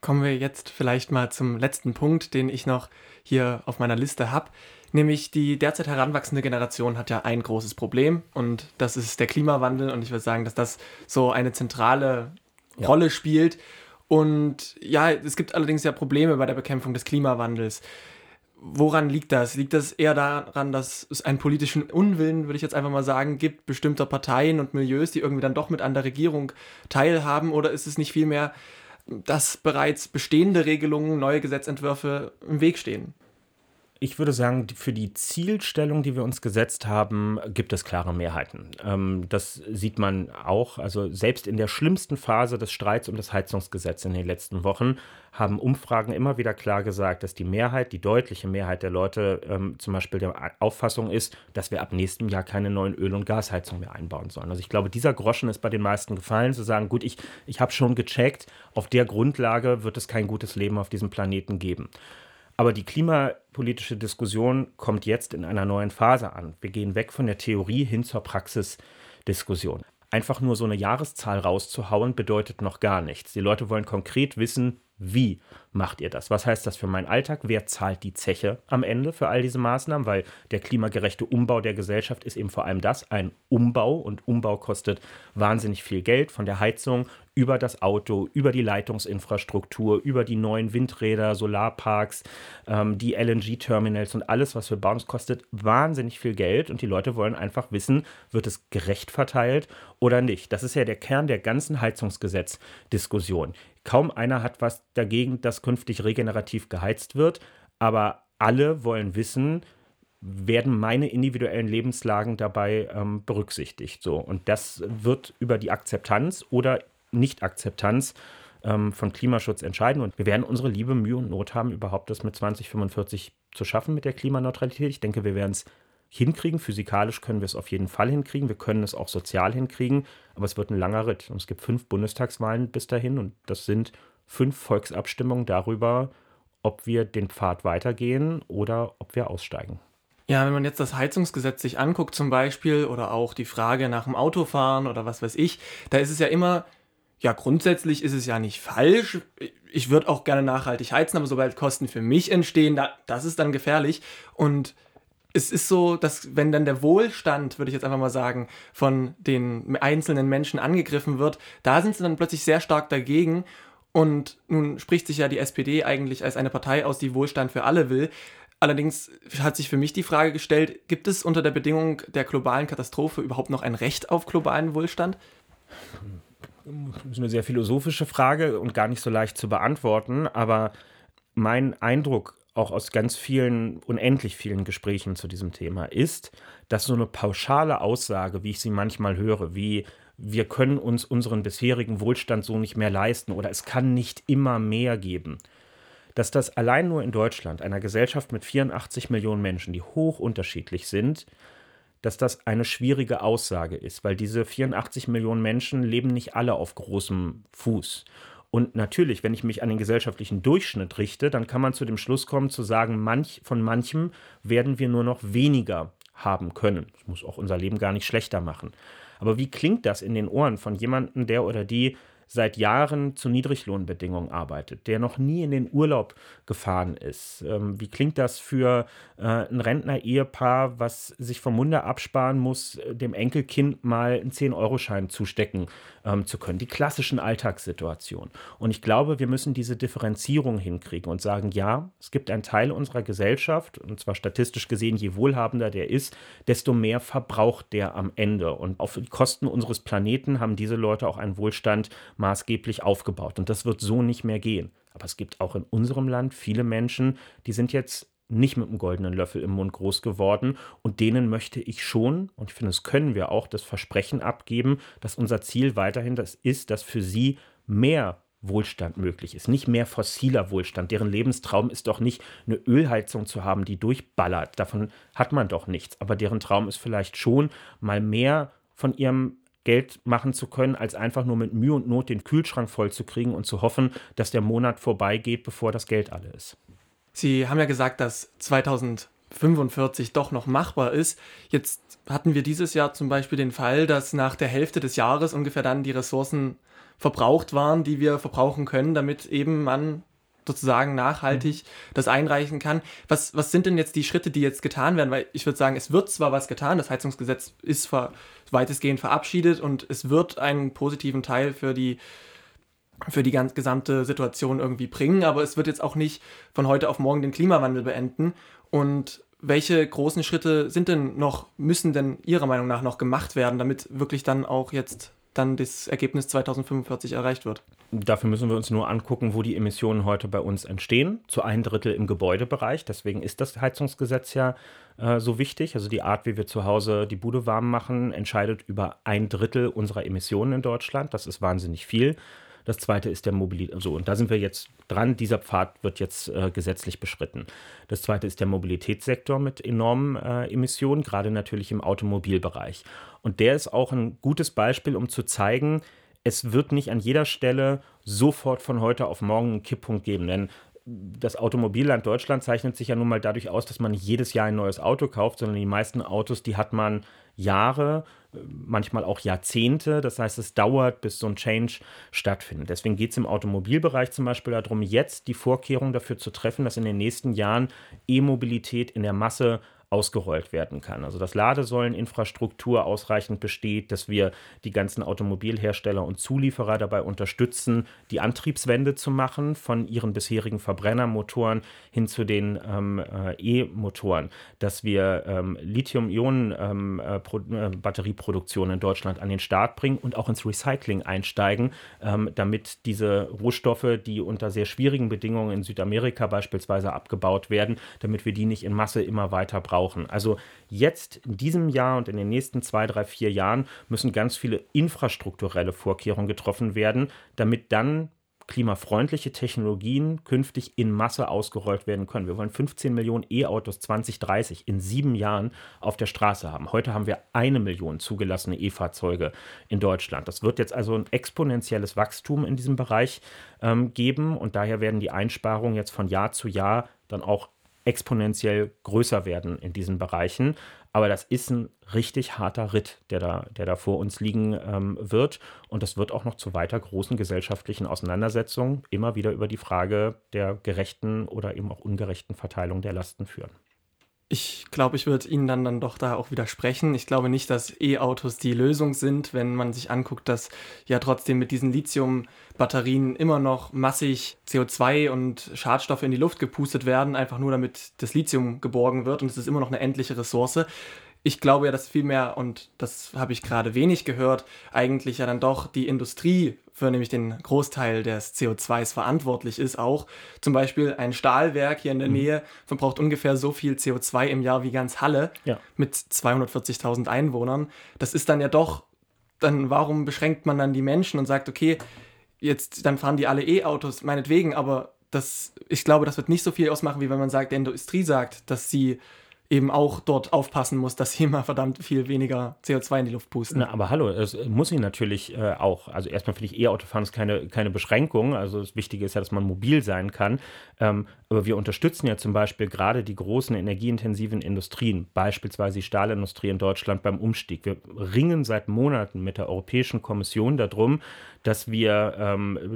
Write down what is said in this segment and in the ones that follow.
kommen wir jetzt vielleicht mal zum letzten Punkt, den ich noch hier auf meiner Liste habe. Nämlich die derzeit heranwachsende Generation hat ja ein großes Problem und das ist der Klimawandel. Und ich würde sagen, dass das so eine zentrale Rolle spielt. Und ja, es gibt allerdings ja Probleme bei der Bekämpfung des Klimawandels. Woran liegt das? Liegt das eher daran, dass es einen politischen Unwillen, würde ich jetzt einfach mal sagen, gibt, bestimmter Parteien und Milieus, die irgendwie dann doch mit an der Regierung teilhaben? Oder ist es nicht vielmehr, dass bereits bestehende Regelungen, neue Gesetzentwürfe im Weg stehen? Ich würde sagen, für die Zielstellung, die wir uns gesetzt haben, gibt es klare Mehrheiten. Das sieht man auch. Also selbst in der schlimmsten Phase des Streits um das Heizungsgesetz in den letzten Wochen haben Umfragen immer wieder klar gesagt, dass die Mehrheit, die deutliche Mehrheit der Leute zum Beispiel der Auffassung ist, dass wir ab nächstem Jahr keine neuen Öl- und Gasheizungen mehr einbauen sollen. Also ich glaube, dieser Groschen ist bei den meisten gefallen, zu sagen, gut, ich habe schon gecheckt, auf der Grundlage wird es kein gutes Leben auf diesem Planeten geben. Aber die klimapolitische Diskussion kommt jetzt in einer neuen Phase an. Wir gehen weg von der Theorie hin zur Praxisdiskussion. Einfach nur so eine Jahreszahl rauszuhauen, bedeutet noch gar nichts. Die Leute wollen konkret wissen, wie macht ihr das? Was heißt das für meinen Alltag? Wer zahlt die Zeche am Ende für all diese Maßnahmen? Weil der klimagerechte Umbau der Gesellschaft ist eben vor allem das, ein Umbau. Und Umbau kostet wahnsinnig viel Geld, von der Heizung über das Auto, über die Leitungsinfrastruktur, über die neuen Windräder, Solarparks, die LNG-Terminals und alles, was wir bauen. Es kostet wahnsinnig viel Geld und die Leute wollen einfach wissen, wird es gerecht verteilt oder nicht? Das ist ja der Kern der ganzen Heizungsgesetz-Diskussion. Kaum einer hat was dagegen, dass künftig regenerativ geheizt wird, aber alle wollen wissen, werden meine individuellen Lebenslagen dabei berücksichtigt. So. Und das wird über die Akzeptanz oder Nicht-Akzeptanz von Klimaschutz entscheiden. Und wir werden unsere liebe Mühe und Not haben, überhaupt das mit 2045 zu schaffen mit der Klimaneutralität. Ich denke, wir werden es hinkriegen. Physikalisch können wir es auf jeden Fall hinkriegen. Wir können es auch sozial hinkriegen. Aber es wird ein langer Ritt. Und es gibt 5 Bundestagswahlen bis dahin. Und das sind 5 Volksabstimmungen darüber, ob wir den Pfad weitergehen oder ob wir aussteigen. Ja, wenn man jetzt das Heizungsgesetz sich anguckt zum Beispiel oder auch die Frage nach dem Autofahren oder was weiß ich, da ist es ja immer, ja, grundsätzlich ist es ja nicht falsch. Ich würde auch gerne nachhaltig heizen, aber sobald Kosten für mich entstehen, das ist dann gefährlich. Und es ist so, dass wenn dann der Wohlstand, würde ich jetzt einfach mal sagen, von den einzelnen Menschen angegriffen wird, da sind sie dann plötzlich sehr stark dagegen. Und nun spricht sich ja die SPD eigentlich als eine Partei aus, die Wohlstand für alle will. Allerdings hat sich für mich die Frage gestellt, gibt es unter der Bedingung der globalen Katastrophe überhaupt noch ein Recht auf globalen Wohlstand? Das ist eine sehr philosophische Frage und gar nicht so leicht zu beantworten, aber mein Eindruck auch aus ganz vielen, unendlich vielen Gesprächen zu diesem Thema ist, dass so eine pauschale Aussage, wie ich sie manchmal höre, wie wir können uns unseren bisherigen Wohlstand so nicht mehr leisten oder es kann nicht immer mehr geben, dass das allein nur in Deutschland, einer Gesellschaft mit 84 Millionen Menschen, die hoch unterschiedlich sind, dass das eine schwierige Aussage ist, weil diese 84 Millionen Menschen leben nicht alle auf großem Fuß. Und natürlich, wenn ich mich an den gesellschaftlichen Durchschnitt richte, dann kann man zu dem Schluss kommen, zu sagen, von manchem werden wir nur noch weniger haben können. Das muss auch unser Leben gar nicht schlechter machen. Aber wie klingt das in den Ohren von jemandem, der oder die seit Jahren zu Niedriglohnbedingungen arbeitet, der noch nie in den Urlaub gefahren ist? Wie klingt das für ein Rentner-Ehepaar, was sich vom Munde absparen muss, dem Enkelkind mal einen 10-Euro-Schein zustecken zu können? Die klassischen Alltagssituationen. Und ich glaube, wir müssen diese Differenzierung hinkriegen und sagen, ja, es gibt einen Teil unserer Gesellschaft, und zwar statistisch gesehen, je wohlhabender der ist, desto mehr verbraucht der am Ende. Und auf die Kosten unseres Planeten haben diese Leute auch einen Wohlstand maßgeblich aufgebaut. Und das wird so nicht mehr gehen. Aber es gibt auch in unserem Land viele Menschen, die sind jetzt nicht mit einem goldenen Löffel im Mund groß geworden. Und denen möchte ich schon, und ich finde, das können wir auch, das Versprechen abgeben, dass unser Ziel weiterhin das ist, dass für sie mehr Wohlstand möglich ist. Nicht mehr fossiler Wohlstand. Deren Lebenstraum ist doch nicht, eine Ölheizung zu haben, die durchballert. Davon hat man doch nichts. Aber deren Traum ist vielleicht schon, mal mehr von ihrem Geld machen zu können, als einfach nur mit Mühe und Not den Kühlschrank voll zu kriegen und zu hoffen, dass der Monat vorbeigeht, bevor das Geld alle ist. Sie haben ja gesagt, dass 2045 doch noch machbar ist. Jetzt hatten wir dieses Jahr zum Beispiel den Fall, dass nach der Hälfte des Jahres ungefähr dann die Ressourcen verbraucht waren, die wir verbrauchen können, damit eben man sozusagen nachhaltig das einreichen kann. Was sind denn jetzt die Schritte, die jetzt getan werden? Weil ich würde sagen, es wird zwar was getan, das Heizungsgesetz ist weitestgehend verabschiedet und es wird einen positiven Teil für die gesamte Situation irgendwie bringen, aber es wird jetzt auch nicht von heute auf morgen den Klimawandel beenden. Und welche großen Schritte müssen denn Ihrer Meinung nach noch gemacht werden, damit wirklich dann auch jetzt dann das Ergebnis 2045 erreicht wird? Dafür müssen wir uns nur angucken, wo die Emissionen heute bei uns entstehen. Zu 1/3 im Gebäudebereich. Deswegen ist das Heizungsgesetz ja so wichtig. Also die Art, wie wir zu Hause die Bude warm machen, entscheidet über 1/3 unserer Emissionen in Deutschland. Das ist wahnsinnig viel. Das zweite ist der Mobilität. Also, und da sind wir jetzt dran. Dieser Pfad wird jetzt gesetzlich beschritten. Das zweite ist der Mobilitätssektor mit enormen Emissionen, gerade natürlich im Automobilbereich. Und der ist auch ein gutes Beispiel, um zu zeigen, es wird nicht an jeder Stelle sofort von heute auf morgen einen Kipppunkt geben, denn das Automobilland Deutschland zeichnet sich ja nun mal dadurch aus, dass man nicht jedes Jahr ein neues Auto kauft, sondern die meisten Autos, die hat man Jahre, manchmal auch Jahrzehnte. Das heißt, es dauert, bis so ein Change stattfindet. Deswegen geht es im Automobilbereich zum Beispiel darum, jetzt die Vorkehrungen dafür zu treffen, dass in den nächsten Jahren E-Mobilität in der Masse ausgerollt werden kann. Also dass Ladesäuleninfrastruktur ausreichend besteht, dass wir die ganzen Automobilhersteller und Zulieferer dabei unterstützen, die Antriebswende zu machen von ihren bisherigen Verbrennermotoren hin zu den E-Motoren, dass wir Lithium-Ionen-Batterieproduktion in Deutschland an den Start bringen und auch ins Recycling einsteigen, damit diese Rohstoffe, die unter sehr schwierigen Bedingungen in Südamerika beispielsweise abgebaut werden, damit wir die nicht in Masse immer weiter brauchen. Also jetzt in diesem Jahr und in den nächsten 2, 3, 4 Jahren müssen ganz viele infrastrukturelle Vorkehrungen getroffen werden, damit dann klimafreundliche Technologien künftig in Masse ausgerollt werden können. Wir wollen 15 Millionen E-Autos 2030 in 7 Jahren auf der Straße haben. Heute haben wir 1 Million zugelassene E-Fahrzeuge in Deutschland. Das wird jetzt also ein exponentielles Wachstum in diesem Bereich geben und daher werden die Einsparungen jetzt von Jahr zu Jahr dann auch exponentiell größer werden in diesen Bereichen. Aber das ist ein richtig harter Ritt, der da vor uns liegen wird. Und das wird auch noch zu weiter großen gesellschaftlichen Auseinandersetzungen immer wieder über die Frage der gerechten oder eben auch ungerechten Verteilung der Lasten führen. Ich glaube, ich würde Ihnen dann doch da auch widersprechen. Ich glaube nicht, dass E-Autos die Lösung sind, wenn man sich anguckt, dass ja trotzdem mit diesen Lithium-Batterien immer noch massig CO2 und Schadstoffe in die Luft gepustet werden, einfach nur damit das Lithium geborgen wird und es ist immer noch eine endliche Ressource. Ich glaube ja, dass vielmehr, und das habe ich gerade wenig gehört, eigentlich ja dann doch die Industrie für nämlich den Großteil des CO2s verantwortlich ist auch. Zum Beispiel ein Stahlwerk hier in der Nähe verbraucht ungefähr so viel CO2 im Jahr wie ganz Halle mit 240.000 Einwohnern. Das ist dann ja doch, dann warum beschränkt man dann die Menschen und sagt, okay, jetzt dann fahren die alle E-Autos, meinetwegen, aber ich glaube, das wird nicht so viel ausmachen, wie wenn man sagt, der Industrie sagt, dass sie eben auch dort aufpassen muss, dass sie immer verdammt viel weniger CO2 in die Luft pusten. Na, aber hallo, es muss ich natürlich auch. Also erstmal finde ich E-Autofahren ist keine Beschränkung. Also das Wichtige ist ja, dass man mobil sein kann. Aber wir unterstützen ja zum Beispiel gerade die großen energieintensiven Industrien, beispielsweise die Stahlindustrie in Deutschland beim Umstieg. Wir ringen seit Monaten mit der Europäischen Kommission darum, dass wir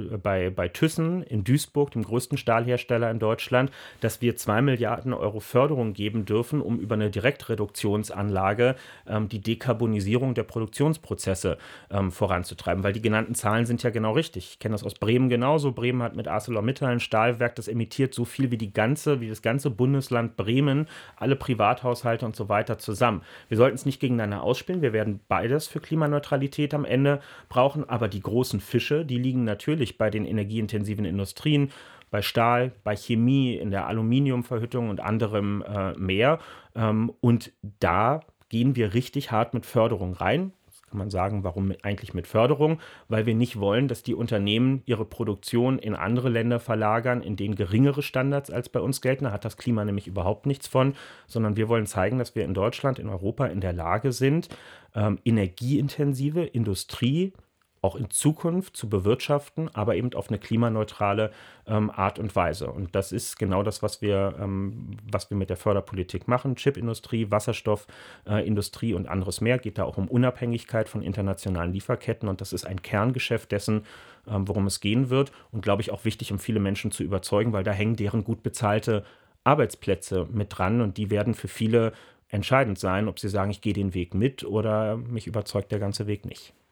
bei Thyssen in Duisburg, dem größten Stahlhersteller in Deutschland, dass wir 2 Milliarden Euro Förderung geben dürfen, um über eine Direktreduktionsanlage die Dekarbonisierung der Produktionsprozesse voranzutreiben. Weil die genannten Zahlen sind ja genau richtig. Ich kenne das aus Bremen genauso. Bremen hat mit ArcelorMittal ein Stahlwerk, das emittiert so viel wie das ganze Bundesland Bremen, alle Privathaushalte und so weiter zusammen. Wir sollten es nicht gegeneinander ausspielen. Wir werden beides für Klimaneutralität am Ende brauchen, aber die großen Fische, die liegen natürlich bei den energieintensiven Industrien, bei Stahl, bei Chemie, in der Aluminiumverhüttung und anderem mehr. Und da gehen wir richtig hart mit Förderung rein. Das kann man sagen, warum eigentlich mit Förderung? Weil wir nicht wollen, dass die Unternehmen ihre Produktion in andere Länder verlagern, in denen geringere Standards als bei uns gelten. Da hat das Klima nämlich überhaupt nichts von, sondern wir wollen zeigen, dass wir in Deutschland, in Europa in der Lage sind, energieintensive Industrie auch in Zukunft zu bewirtschaften, aber eben auf eine klimaneutrale Art und Weise. Und das ist genau das, was wir mit der Förderpolitik machen. Chipindustrie, Wasserstoffindustrie und anderes mehr. Geht da auch um Unabhängigkeit von internationalen Lieferketten. Und das ist ein Kerngeschäft dessen, worum es gehen wird. Und glaube ich auch wichtig, um viele Menschen zu überzeugen, weil da hängen deren gut bezahlte Arbeitsplätze mit dran. Und die werden für viele entscheidend sein, ob sie sagen, ich gehe den Weg mit oder mich überzeugt der ganze Weg nicht.